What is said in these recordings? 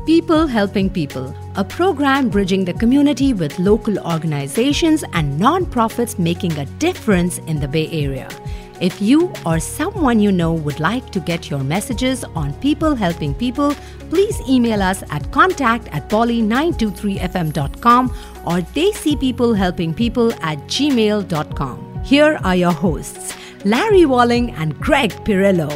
People Helping People, a program bridging the community with local organizations and non-profits making a difference in the Bay Area. If you or someone you know would like to get your messages on People Helping People, please email us at contact@poly923fm.com or dayseepeoplehelpingpeople@gmail.com. Here are your hosts, Larry Walling and Greg Pirillo.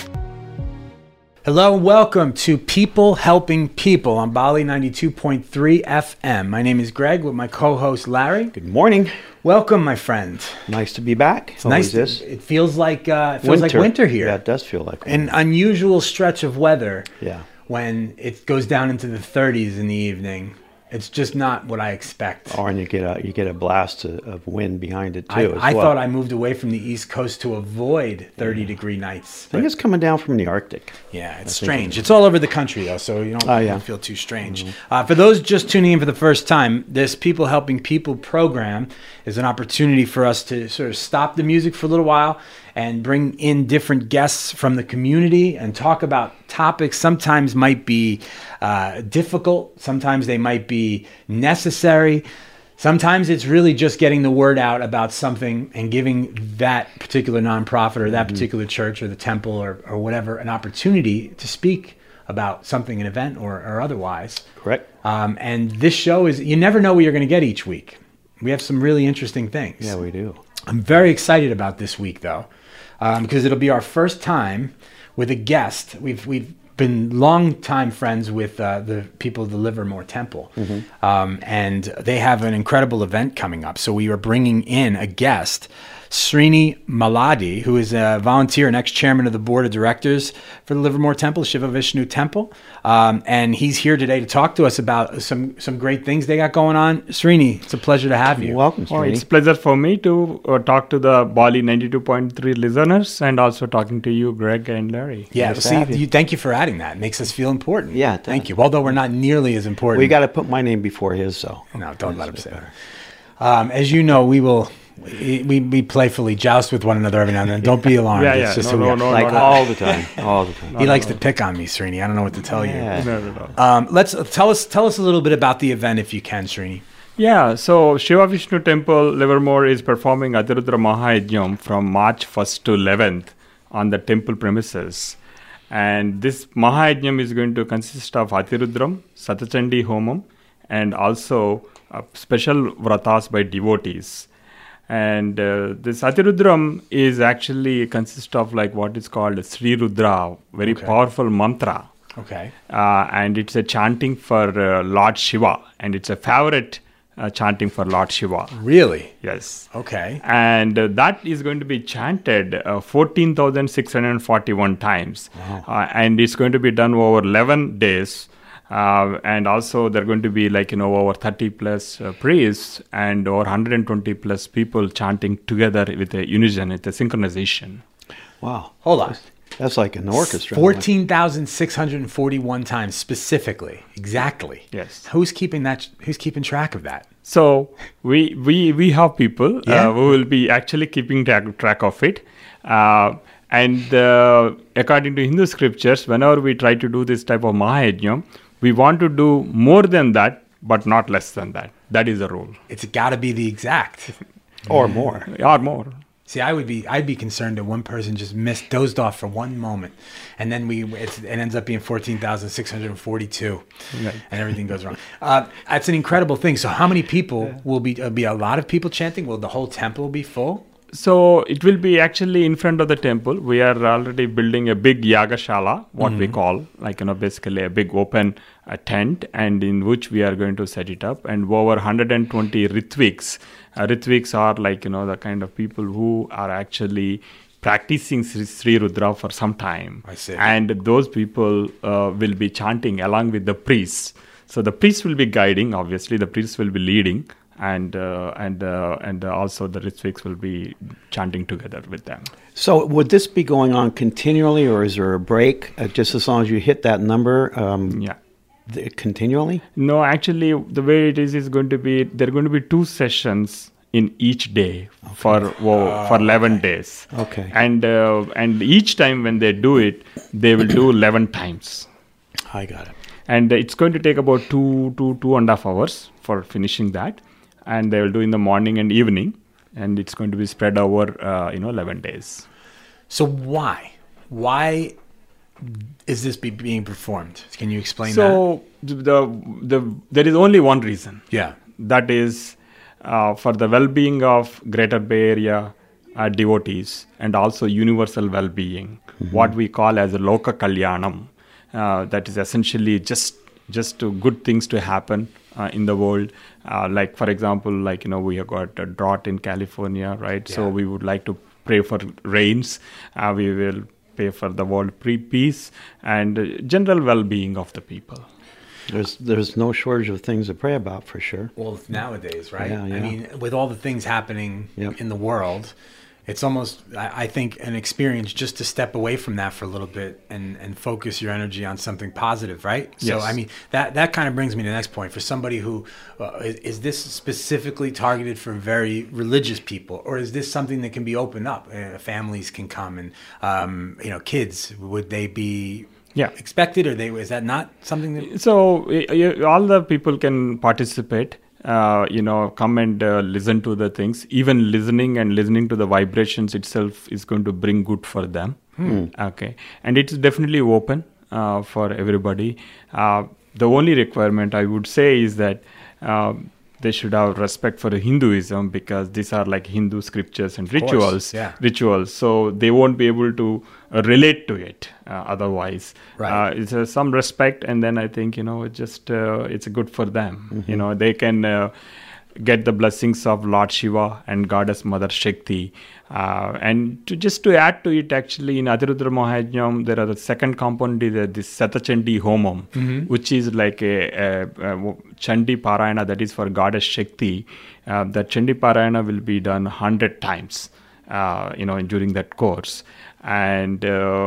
Hello and welcome to People Helping People on Bali 92.3 FM. My name is Greg with my co-host Larry. Good morning. Welcome, my friend. Nice to be back. It's nice. It feels like winter here. Yeah, it does feel like winter. An unusual stretch of weather. Yeah. When it goes down into the 30s in the evening. It's just not what I expect. Oh, and you get a blast of wind behind it too. I thought I moved away from the East Coast to avoid 30-degree nights. I think it's coming down from the Arctic. Yeah, it's strange. It's all over the country though, so you don't feel too strange. Mm-hmm. For those just tuning in for the first time, this People Helping People program is an opportunity for us to sort of stop the music for a little while and bring in different guests from the community and talk about topics sometimes might be difficult, sometimes they might be necessary, sometimes it's really just getting the word out about something and giving that particular nonprofit or that particular church or the temple or whatever an opportunity to speak about something, an event or otherwise. Correct. And this show is, you never know what you're going to get each week. We have some really interesting things. Yeah, we do. I'm very excited about this week though. Because it'll be our first time with a guest. We've been long-time friends with the people of the Livermore Temple, and they have an incredible event coming up. So we are bringing in a guest, Srini Maladi, who is a volunteer and ex-chairman of the board of directors for the Livermore Temple, Shiva Vishnu Temple, and he's here today to talk to us about some great things they got going on. Srini, it's a pleasure to have you. Welcome, Srini. It's a pleasure for me to talk to the Bali 92.3 listeners and also talking to you, Greg and Larry. Yeah, Nice to have you. thank you for adding that. It makes us feel important. Yeah, thank you. Although we're not nearly as important. We got to put my name before his, so. No, don't let him say that. As you know, we playfully joust with one another every now and then. Don't be alarmed. Yeah. It's just who we are. Like all the time. All the time. He likes to pick on me, Srini. I don't know what to tell Yeah. you. No. Let's tell us a little bit about the event if you can, Srini. Yeah, so Shiva Vishnu Temple, Livermore is performing Atirudra Mahayajnam from March 1st to 11th on the temple premises. And this Mahayajnam is going to consist of Atirudram, Satachandi Homam, and also special vratas by devotees. And this Atirudram is actually consists of like what is called Sri Rudra, very powerful mantra. Okay. And it's a chanting for Lord Shiva, and it's a favorite chanting for Lord Shiva. Really? Yes. Okay. And that is going to be chanted 14,641 times. Wow. And it's going to be done over 11 days. And also there are going to be over 30 plus priests and over 120 plus people chanting together with a unison, with a synchronization. Wow. Hold on. That's like an orchestra. 14,641 times specifically. Exactly. Yes. Who's keeping track of that? So we have people Yeah. who will be actually keeping track of it. And according to Hindu scriptures, whenever we try to do this type of Mahayajnam, we want to do more than that, but not less than that. That is the rule. It's got to be the exact. Or more. Or more. See, I'd be concerned that one person just dozed off for one moment, and then it ends up being 14,642, Right. and everything goes wrong. That's an incredible thing. So, how many people will be a lot of people chanting? Will the whole temple be full? So it will be actually in front of the temple. We are already building a big yagashala, what we call, basically a big open tent, and in which we are going to set it up. And over 120 Ritviks. Ritviks are the kind of people who are actually practicing Sri Rudra for some time. I see. And those people will be chanting along with the priests. So the priests will be guiding, obviously. The priests will be leading. And also the Ritviks will be chanting together with them. So would this be going on continually, or is there a break just as long as you hit that number? Continually? No, actually, the way it is going to be, there are going to be 2 sessions in each day for 11 days. Okay. And each time when they do it, they will do 11 times. I got it. And it's going to take about 2.5 hours for finishing that. And they will do in the morning and evening. And it's going to be spread over, 11 days. So why? Why is this being performed? Can you explain that? So there is only one reason. Yeah. That is for the well-being of Greater Bay Area devotees and also universal well-being, what we call as a Loka Kalyanam. That is essentially just to good things to happen in the world. Like, for example, we have got a drought in California, right? Yeah. So we would like to pray for rains. We will pray for the world peace and general well-being of the people. There's no shortage of things to pray about, for sure. Well, nowadays, right? Yeah. I mean, with all the things happening in the world, it's almost, I think, an experience just to step away from that for a little bit and focus your energy on something positive, right? Yes. So, I mean, that kind of brings me to the next point. For somebody who, is this specifically targeted for very religious people, or is this something that can be opened up? Families can come and, kids, would they be expected, or is that not something that... So, all the people can participate. Come and listen to the things. Even listening to the vibrations itself is going to bring good for them. Okay, and it's definitely open for everybody. The only requirement I would say is that they should have respect for Hinduism, because these are like Hindu scriptures and rituals. So they won't be able to relate to it otherwise. Right. It's some respect, and then I think it's good for them. They can get the blessings of Lord Shiva and Goddess Mother Shakti. And to add to it, actually, in Atirudra Mahayajnam, there are the second component is this Satachandi Homam, which is like a Chandi Parayana, that is for Goddess Shakti. That Chandi Parayana will be done 100 times, during that course. And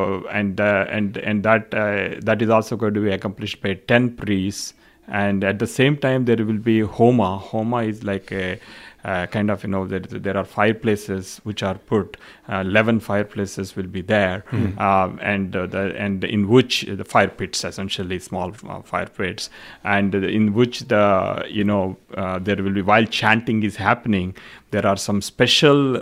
that is also going to be accomplished by 10 priests. And at the same time, there will be Homa. Homa is like a kind of, there are fireplaces which are put. 11 fireplaces will be there, and in which the fire pits, essentially small fire pits, and in which there will be, while chanting is happening, there are some special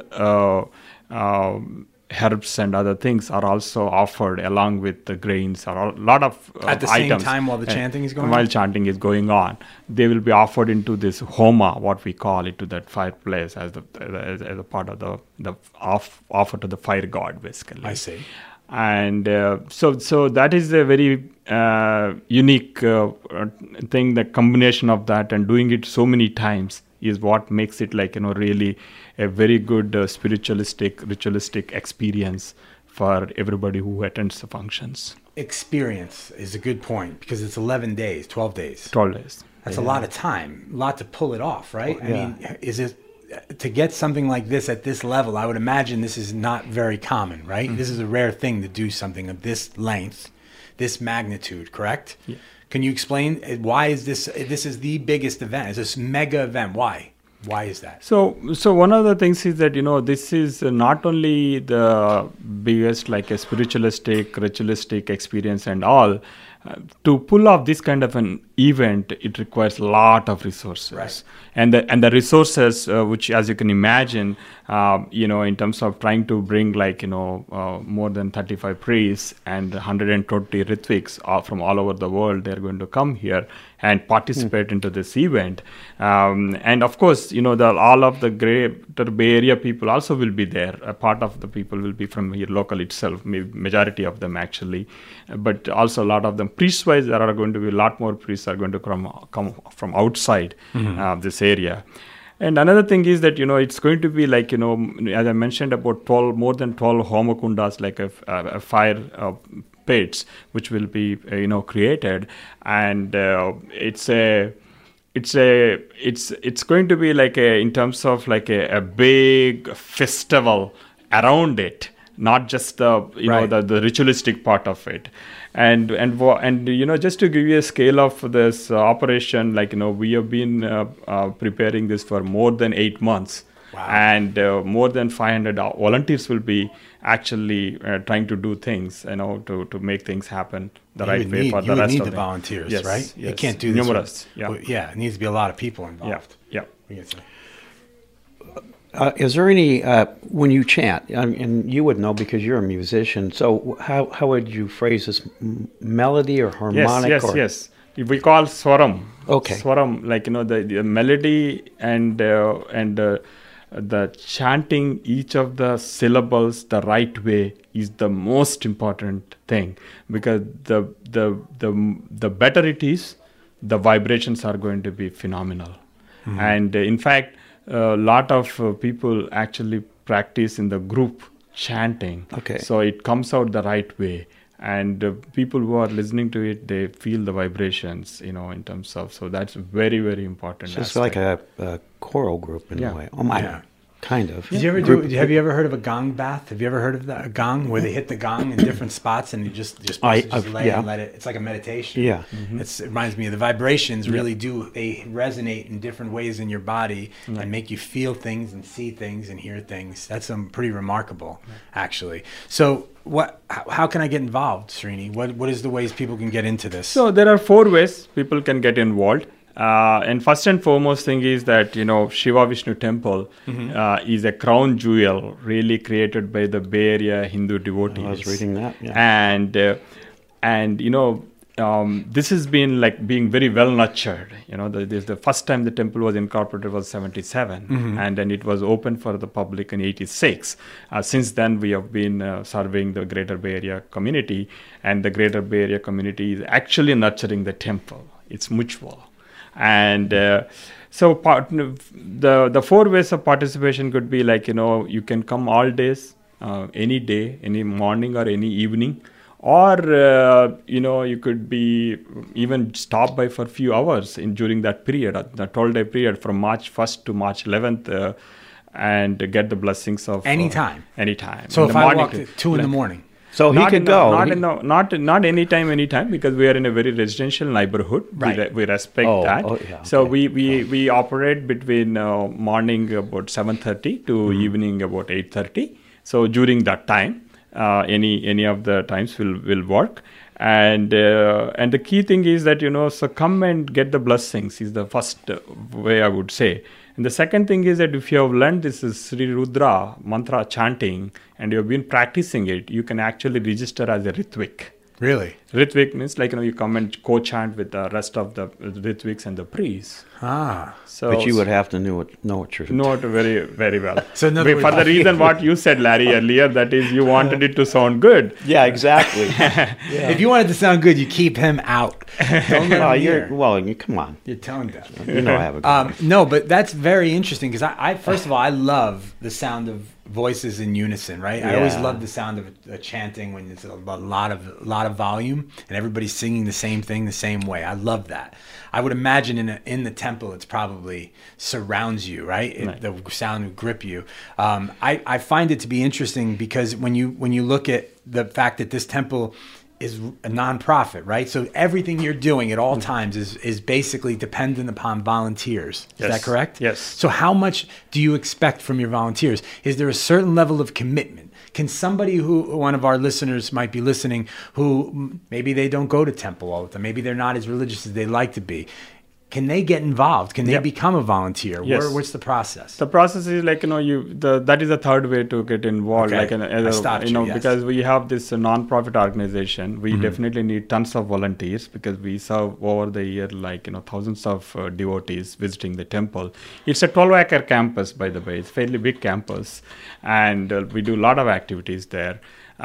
herbs and other things are also offered along with the grains, or a lot of at the items. same time while the chanting is going on? While chanting is going on, they will be offered into this homa, what we call it, to that fireplace as a part of the offer to the fire god, basically. I see. And so that is a very unique thing. The combination of that and doing it so many times is what makes it really a very good ritualistic experience for everybody who attends the functions. Experience is a good point, because it's 11 days, 12 days. 12 days. That's a lot of time, a lot to pull it off, right? I mean, is it to get something like this at this level? I would imagine this is not very common, right? This is a rare thing to do something of this length, this magnitude, correct? Yeah. Can you explain why is this is the biggest event? Is this mega event? Why? Why is that? So one of the things is that, this is not only the biggest, like a spiritualistic, ritualistic experience and all. To pull off this kind of an event, it requires a lot of resources. Right. And the resources, which, as you can imagine, in terms of trying to bring more than 35 priests and 120 Ritviks from all over the world, they're going to come here and participate into this event. And of course, all of the Greater Bay Area people also will be there. A part of the people will be from here local itself, majority of them actually, but also a lot of them priest-wise. There are going to be a lot more priests are going to come from outside this area. And another thing is that, it's going to be as I mentioned, about more than 12 homakundas, like a fire pits, which will be, created. And it's going to be in terms of a big festival around it, not just the ritualistic part of it. And just to give you a scale of this operation, we have been preparing this for more than 8 months. Wow. And more than 500 volunteers will be actually trying to do things, to make things happen the right way for the rest need of the them. volunteers, Yes, right? yes. You can't do this. Numerous, yeah. It needs to be a lot of people Yeah, involved. yeah. We get to- Is there any, when you chant, and you would know because you're a musician, so how would you phrase this, melody or harmonic? Yes. We call swaram. Okay. Swaram, the melody and the chanting each of the syllables the right way is the most important thing, because the better it is, the vibrations are going to be phenomenal. Mm-hmm. And in fact, a lot of people actually practice in the group chanting. Okay. So it comes out the right way. And people who are listening to it, they feel the vibrations, in terms of, so that's very, very important. So it's like a choral group in Yeah. a way. Yeah. Kind of. Have you ever heard of a gong bath? Have you ever heard of that? A gong where they hit the gong in different spots and you just lay and let it. It's like a meditation. Yeah. It reminds me of the vibrations. Really they resonate in different ways in your body and make you feel things and see things and hear things. That's pretty remarkable, actually. So how can I get involved, Srini? What is the ways people can get into this? So there are 4 ways people can get involved. And first and foremost thing is that, Shiva Vishnu Temple is a crown jewel really created by the Bay Area Hindu devotees. I was reading that, yeah. And this has been like being very well nurtured. The first time the temple was incorporated was 77, and then it was opened for the public in 86. Since then, we have been serving the Greater Bay Area community, and the Greater Bay Area community is actually nurturing the temple. It's mutual. And so the 4 ways of participation could be like, you can come all days, any day, any morning or any evening, or, you could be even stop by for a few hours during that period, the 12-day period from March 1st to March 11th, and get the blessings of... Anytime. Anytime. So if I walked at 2 in the morning. So he could go. Not anytime, because we are in a very residential neighborhood. Right. We respect that. Yeah, so okay. we operate between morning about 7:30 to evening about 8:30. So during that time, any of the times will work. And the key thing is that so come and get the blessings is the first way I would say. And the second thing is that if you have learned this is Sri Rudra mantra chanting and you have been practicing it, you can actually register as a Ritvik. Really? Ritvik means you come and co-chant with the rest of the Ritviks and the priests. So, but you would have to know what you're know it very, very well. So in other for words, the reason what you said, Larry, earlier, that is you wanted it to sound good. Yeah, exactly. If you want it to sound good, you keep him out. Don't let him hear. Come on. You're tone deaf. You know I have a good one. No, but that's very interesting because I first of all, I love the sound of voices in unison, right? I always Yeah. love the sound of a chanting when it's a lot of volume and everybody's singing the same thing the same way. I love that. I would imagine in the temple, it's probably surrounds you, right? The sound would grip you. I find it to be interesting because when you look at the fact that this temple is a nonprofit, right? So everything you're doing at all times is basically dependent upon volunteers. Is that correct? Yes. So how much do you expect from your volunteers? Is there a certain level of commitment? Can somebody one of our listeners might be listening, who maybe they don't go to temple all the time, maybe they're not as religious as they like to be, can they get involved? Can they become a volunteer? Yes. What's the process? The process is that is the third way to get involved. Okay. Yes. Because we have this non-profit organization, we definitely need tons of volunteers because we serve over the year thousands of devotees visiting the temple. It's a 12-acre campus, by the way. It's a fairly big campus, and we do a lot of activities there.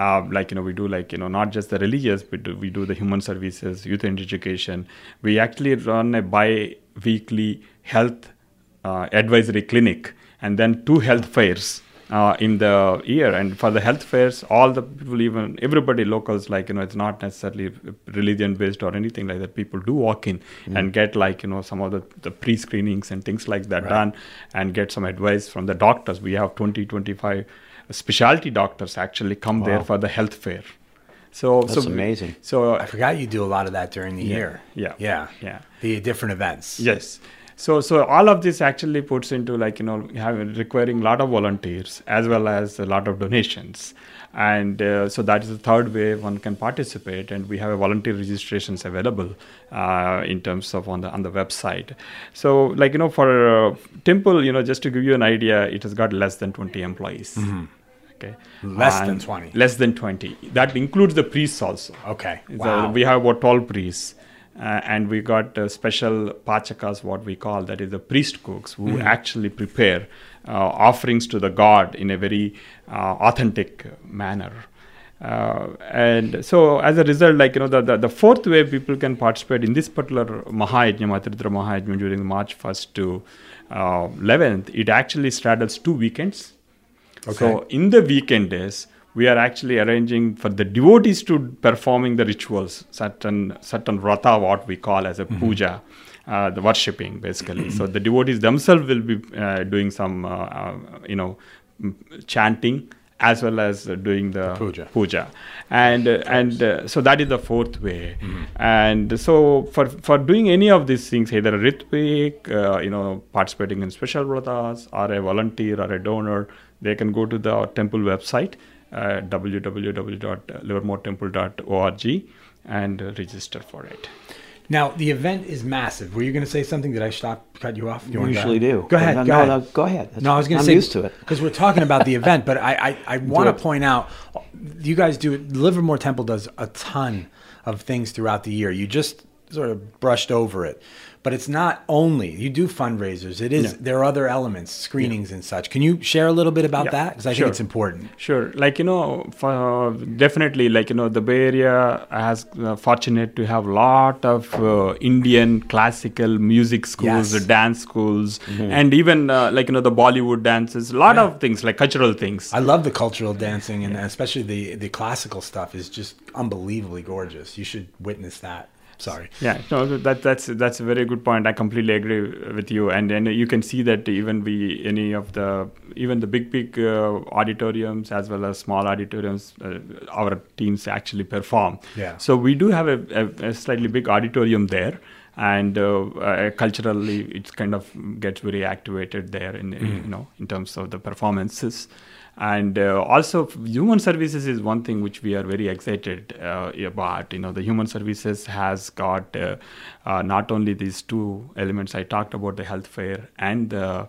We do not just the religious, but we do the human services, youth and education. We actually run a bi-weekly health advisory clinic and then 2 health fairs in the year. And for the health fairs, all the people, everybody locals, it's not necessarily religion based or anything like that. People do walk in and get some of the pre-screenings and things like that done and get some advice from the doctors. We have 25 specialty doctors actually come there for the health fair. That's amazing. I forgot you do a lot of that during the year. Yeah. The different events. Yes. So all of this actually puts into requiring a lot of volunteers as well as a lot of donations. And so that is the third way one can participate, and we have a volunteer registrations available in terms of on the website. So for Temple, just to give you an idea, it has got less than 20 employees. Mm-hmm. Okay. Less than 20. Less than 20. That includes the priests also. Okay. So Wow. we have about 12 priests. And we got special pachakas, what we call, that is the priest cooks who actually prepare offerings to the god in a very authentic manner. And so as a result, the fourth way people can participate in this particular Mahayajna, Atirudra Mahayajna, during March 1st to 11th, it actually straddles 2 weekends. Okay. So in the weekend days, we are actually arranging for the devotees to performing the rituals, certain vrata, what we call as a puja, the worshipping basically. So the devotees themselves will be doing some, chanting as well as doing the puja. And so that is the fourth way. And so for doing any of these things, either a ritvik, participating in special vratas, or a volunteer or a donor, they can go to the temple website, www.livermoretemple.org, and register for it. Now, the event is massive. Were you going to say something? Did I cut you off? You usually do. Go ahead. Go ahead. Go ahead. No, I was going to I'm say, used to it. because we're talking about the event, but I want to point out, you guys Livermore Temple does a ton of things throughout the year. You just sort of brushed over it. But it's not only, you do fundraisers. It is, there are other elements, screenings and such. Can you share a little bit about that? Because I think it's important. Sure. Definitely, the Bay Area has fortunate to have a lot of Indian classical music schools, dance schools, and even the Bollywood dances, a lot of things, like cultural things. I love the cultural dancing, and especially the classical stuff is just unbelievably gorgeous. You should witness that. Sorry. Yeah, no, that's a very good point. I completely agree with you, and you can see that even the big auditoriums as well as small auditoriums, our teams actually perform. Yeah. So we do have a slightly big auditorium there, and culturally it kind of gets very activated there in terms of the performances. And also, human services is one thing which we are very excited about. The human services has got not only these two elements I talked about, the health fair and the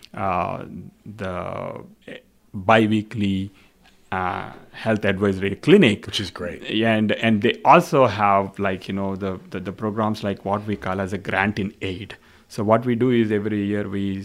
bi-weekly health advisory clinic, which is great. And they also have the programs like what we call as a grant in aid. So what we do is every year we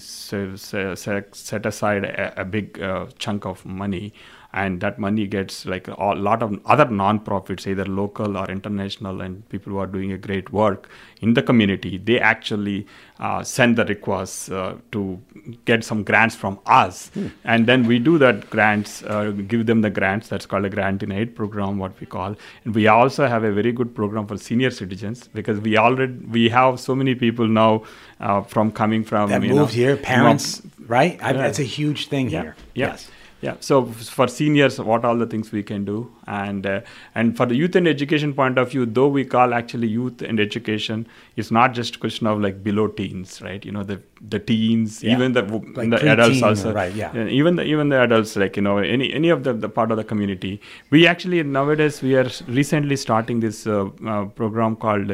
set aside a big chunk of money, and that money gets a lot of other non-profits, either local or international, and people who are doing a great work in the community. They actually send the requests to get some grants from us, and then we do that grants, give them the grants. That's called a grant in aid program, what we call. And we also have a very good program for senior citizens, because we have so many people now coming from that moved here, parents, right? That's a huge thing here. Yes. Yeah, so for seniors, what all the things we can do, and for the youth and education point of view, though we call actually youth and education, it's not just a question of below teens, right? The teens, even the adults also, right? Yeah, even the adults, any of the part of the community. We actually nowadays we are recently starting this program called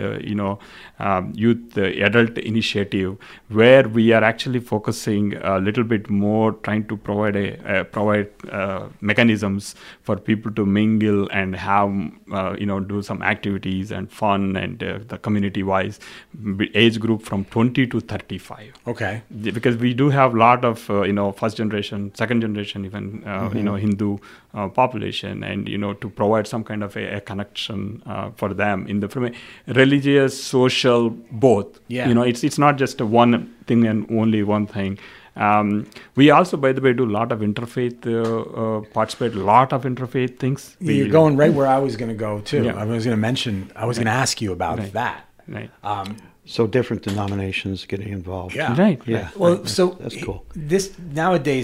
Youth Adult Initiative, where we are actually focusing a little bit more, trying to provide mechanisms for people to mingle and have do some activities and fun, and the community wise age group from 20 to 35. Okay. Because we do have a lot of first generation, second generation, even Hindu population, and to provide some kind of a connection for them from a religious, social, both. Yeah. It's not just one thing and only one thing. We also, by the way, do a lot of interfaith, participate a lot of interfaith things. You're going right where I was going to go too. Yeah. I was going to ask you about that. Right. So different denominations getting involved. Yeah. Right. Yeah. Well, that's cool. This nowadays,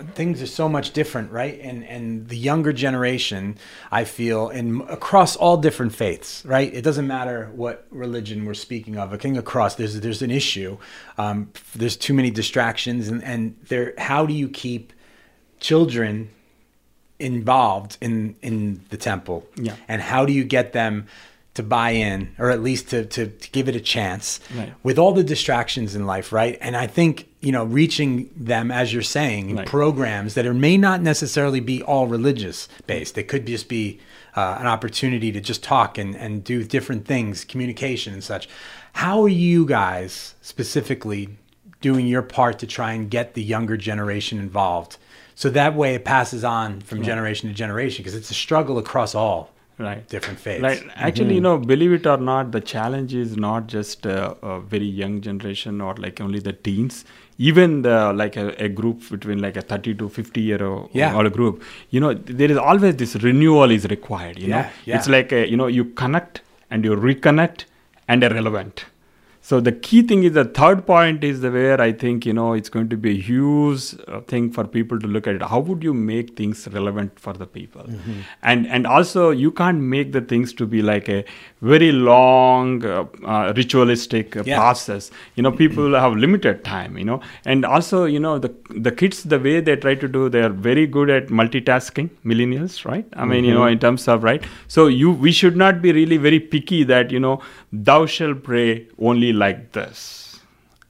things are so much different, right? And the younger generation, I feel, and across all different faiths, right? It doesn't matter what religion we're speaking of. I think across there's an issue. There's too many distractions, and how do you keep children involved in the temple? Yeah. And how do you get them to buy in, or at least to give it a chance, right, with all the distractions in life, right? And I think, reaching them, as you're saying, in right, programs that may not necessarily be all religious based. They could just be an opportunity to just talk and do different things, communication and such. How are you guys specifically doing your part to try and get the younger generation involved, so that way it passes on from generation to generation? Because it's a struggle across all different faiths. Right. Actually, believe it or not, the challenge is not just a very young generation or like only the teens. Even a group between like a 30 to 50 year old or a group, there is always this renewal is required. It's like you connect and you reconnect and are relevant. So the key thing is the third point is where I think, it's going to be a huge thing for people to look at it. How would you make things relevant for the people? Mm-hmm. And also you can't make the things to be like a very long ritualistic process. People have limited time, and also, the kids, the way they try to do, they are very good at multitasking, millennials, right? I mean, in terms of, right? So we should not be really very picky that, thou shall pray only like this.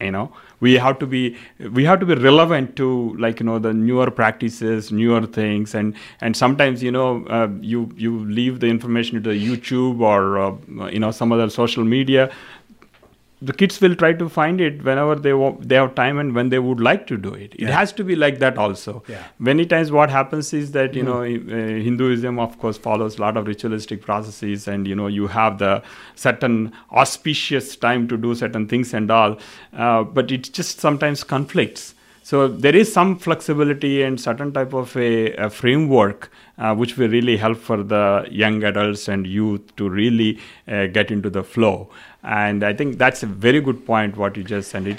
We have to be relevant to, the newer practices, newer things, and sometimes you leave the information to YouTube or some other social media. The kids will try to find it whenever they have time and when they would like to do it. It has to be like that also. Yeah. Many times what happens is that, Hinduism, of course, follows a lot of ritualistic processes, and, you have the certain auspicious time to do certain things and all, but it just sometimes conflicts. So there is some flexibility and certain type of a framework which will really help for the young adults and youth to really get into the flow. And I think that's a very good point what you just said.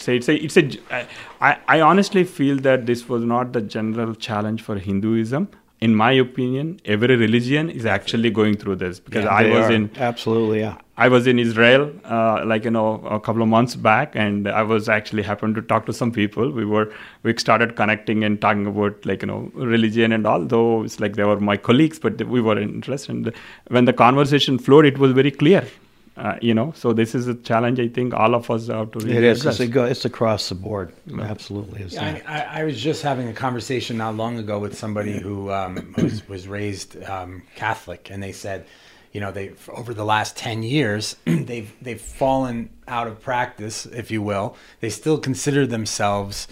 I honestly feel that this was not the general challenge for Hinduism. In my opinion, every religion is actually going through this, because I was in Israel, a couple of months back, and I was actually happened to talk to some people. We started connecting and talking about religion and all, though it's like they were my colleagues, but we were interested. And when the conversation flowed, it was very clear. So this is a challenge I think all of us have to really address. It's across the board. It absolutely is. I was just having a conversation not long ago with somebody who was raised Catholic, and they said, they over the last 10 years they've fallen out of practice, if you will. They still consider themselves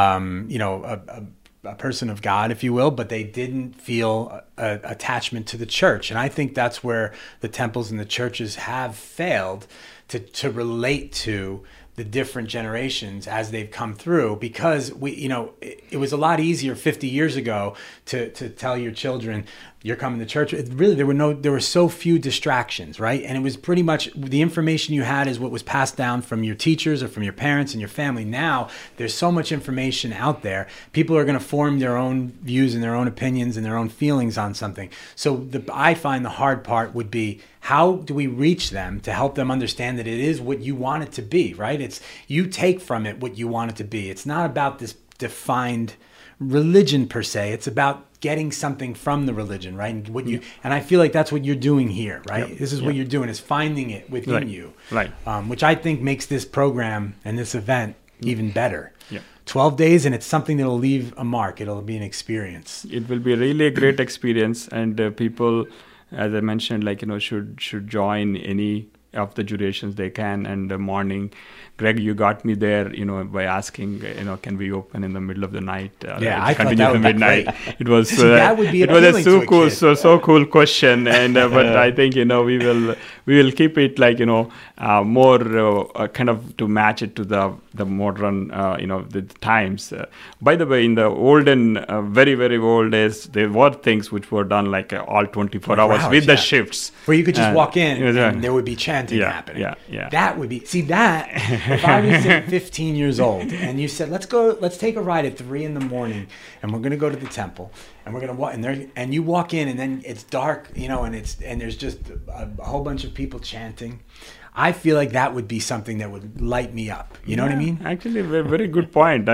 a person of God, if you will, but they didn't feel attachment to the church. And I think that's where the temples and the churches have failed to relate to the different generations as they've come through, because it was a lot easier 50 years ago to tell your children, you're coming to church. There were so few distractions, right? And it was pretty much the information you had is what was passed down from your teachers or from your parents and your family. Now there's so much information out there. People are going to form their own views and their own opinions and their own feelings on something. So I find the hard part would be, how do we reach them to help them understand that it is what you want it to be, right? It's you take from it what you want it to be. It's not about this defined religion per se. It's about getting something from the religion, right? And I feel like that's what you're doing here, right? Yep. This is what you're doing, is finding it within you, right? Which I think makes this program and this event even better. 12 days, and it's something that'll leave a mark. It'll be an experience. It will be really a great experience, and people, as I mentioned, should join any of the durations they can. And the morning, Greg, you got me there, by asking, can we open in the middle of the night? I thought that would midnight. Be great. It was that would be it was a so cool question, and but I think we will keep it more kind of to match it to the modern the times. By the way, in the olden, very very old days, there were things which were done all 24 hours with the shifts, where you could just walk in and there would be chants chanting Yeah, happening. yeah. That would be, see that, if I was 15 years old and you said, let's take a ride at 3 a.m. and we're going to go to the temple and we're going to walk and you walk in and then it's dark, and there's just a whole bunch of people chanting. I feel like that would be something that would light me up. You know what I mean? Actually, very good point.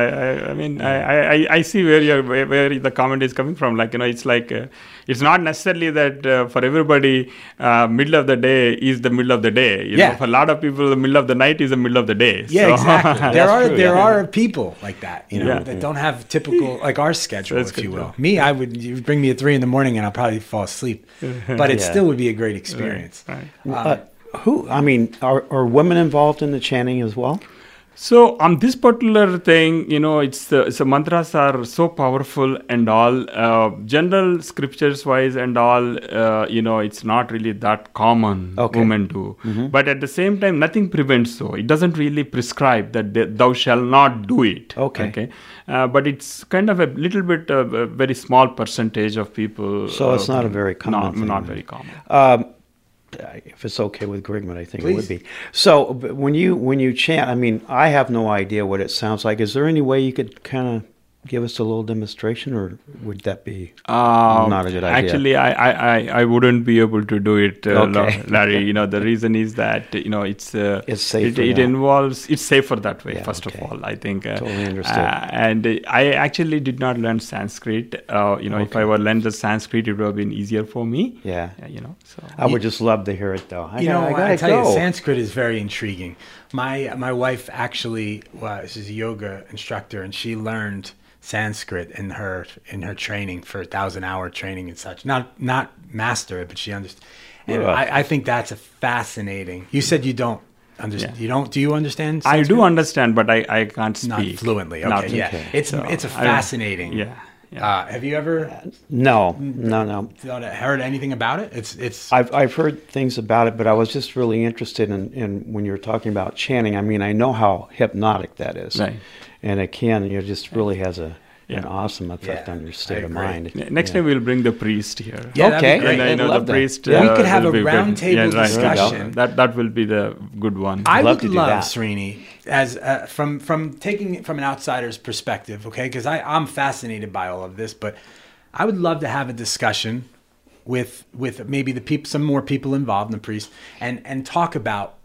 I see where the comment is coming from. It's like it's not necessarily that for everybody, middle of the day is the middle of the day. You know, for a lot of people, the middle of the night is the middle of the day. Yeah, so. Exactly. There are people like that, that don't have typical like our schedule, if you will. Me, you bring me at 3 a.m. and I'll probably fall asleep, but it still would be a great experience. Right. Are women involved in the chanting as well? So on this particular thing, the mantras are so powerful and all. General scriptures wise and all, it's not really that common. Women do, but at the same time, nothing prevents. So it doesn't really prescribe that thou shall not do it. Okay. But it's kind of a little bit a very small percentage of people. So it's not a very common thing. Not very common. If it's okay with Grigman, I think Please. It would be. So when you chant, I have no idea what it sounds like. Is there any way you could kind of give us a little demonstration, or would that be not a good idea? Actually, I wouldn't be able to do it, Larry. The reason is that it's safer. It involves it's safer that way. First of all, I think totally understood. And I actually did not learn Sanskrit. If I were learned the Sanskrit, it would have been easier for me. Yeah. So I would just love to hear it though. I tell you, Sanskrit is very intriguing. My wife actually she's a yoga instructor, and she learned Sanskrit in her training for 1,000-hour training and such. Not master it, but she understood. And I think that's a fascinating. You said you don't understand. You don't. Do you understand Sanskrit? I do understand, but I can't speak. Not fluently. Okay. It's a fascinating. Yeah. Have you ever? No. Heard anything about it? It's. I've heard things about it, but I was just really interested in when you were talking about chanting. I know how hypnotic that is, right? And it just really has an awesome effect on your state of mind. Next time we'll bring the priest here. Yeah, okay. That'd be great. And I know the priest. We could have a roundtable discussion. That will be the good one. I would love Srini, as from taking it from an outsider's perspective, okay? Because I'm fascinated by all of this, but I would love to have a discussion with maybe some more people involved in the priest, and talk about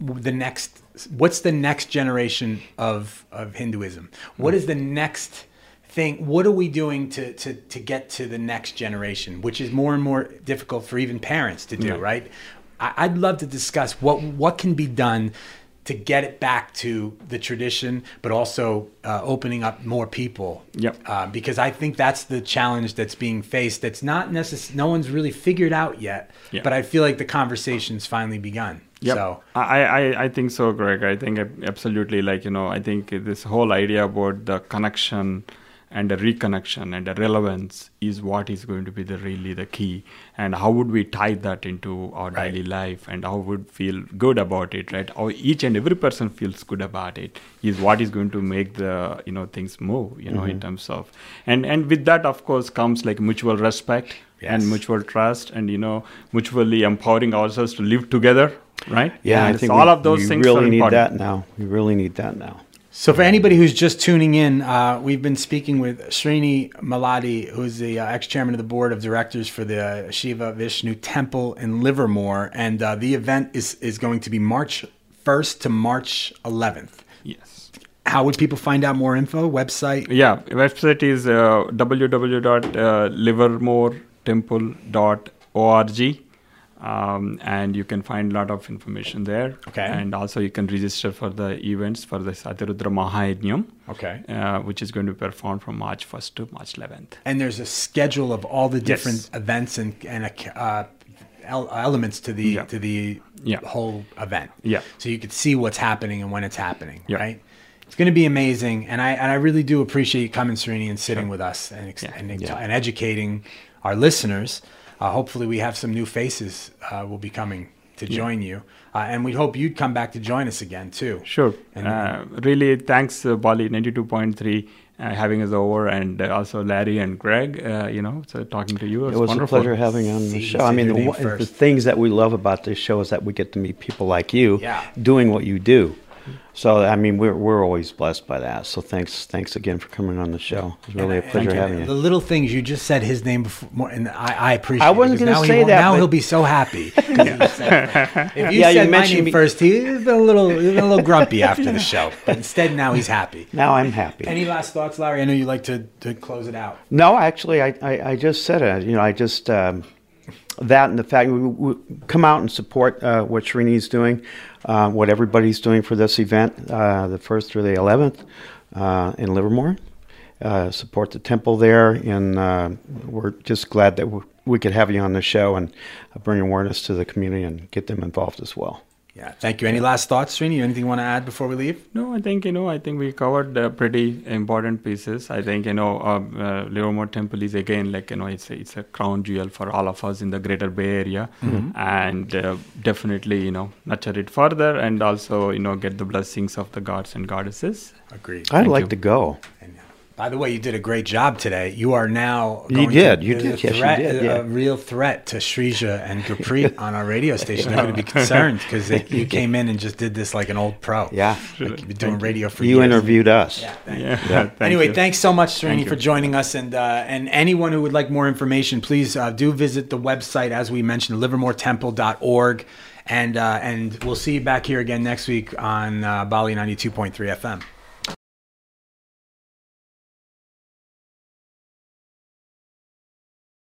what's the next generation of Hinduism? What is the next thing? What are we doing to get to the next generation, which is more and more difficult for even parents to do, right? I'd love to discuss what can be done to get it back to the tradition, but also opening up more people. Yep. Because I think that's the challenge that's being faced. That's not no one's really figured out yet. Yep. But I feel like the conversation's finally begun. Yep. So I think so, Greg. I think absolutely. I think this whole idea about the connection and the reconnection and the relevance is what is going to be really the key. And how would we tie that into our daily life, and how would feel good about it, right? How each and every person feels good about it is what is going to make the things move, in terms of and with that, of course, comes like mutual respect and mutual trust, and mutually empowering ourselves to live together, right? Yeah, and I think all of those things really are need important. that now. We really need that now. So for anybody who's just tuning in, we've been speaking with Srini Maladi, who's the ex-chairman of the board of directors for the Shiva Vishnu Temple in Livermore. And the event is going to be March 1st to March 11th. Yes. How would people find out more info? Website? Yeah, website is www.livermoretemple.org. And you can find a lot of information there. Okay. And also you can register for the events for the Atirudra Mahayajnam. Okay. Which is going to be performed from March 1st to March 11th. And there's a schedule of all the different events and elements to the whole event. Yeah. So you could see what's happening and when it's happening, Yeah. right? It's going to be amazing. And I really do appreciate you coming, Srini, and sitting with us and educating our listeners. Hopefully we have some new faces will be coming to join you. And we hope you'd come back to join us again, too. Sure. Really, thanks, Bali 92.3 having us over, and also Larry and Greg, so talking to you. It was wonderful. a pleasure having you on the show. I mean, the things that we love about this show is that we get to meet people like you doing what you do. So, I mean, we're always blessed by that. So thanks again for coming on the show. It was really a pleasure having you. The little things, you just said his name before, and I appreciate it. I wasn't going to say that. Now he'll be so happy. If you said my name first, he's been a little grumpy after the show. But instead, now he's happy. Now I'm happy. Any last thoughts, Larry? I know you like to close it out. No, actually, I just said it. That and the fact we come out and support what Srini's doing, what everybody's doing for this event, the 1st through the 11th in Livermore. Support the temple there, and we're just glad that we could have you on the show and bring awareness to the community and get them involved as well. Yeah, thank you. Any last thoughts, Srini? Anything you want to add before we leave? No, I think we covered pretty important pieces. I think Livermore Temple is again it's a crown jewel for all of us in the Greater Bay Area, and definitely nurture it further and also get the blessings of the gods and goddesses. Agreed. I'd like to go. By the way, you did a great job today. You are now a real threat to Shrija and Gurpreet on our radio station. They're going to be concerned because you came in and just did this like an old pro. Yeah. Like you've been doing radio for years. You interviewed us. Yeah, anyway, thanks so much, Srini, for joining us. And anyone who would like more information, please do visit the website, as we mentioned, livermoretemple.org. And we'll see you back here again next week on Bali 92.3 FM.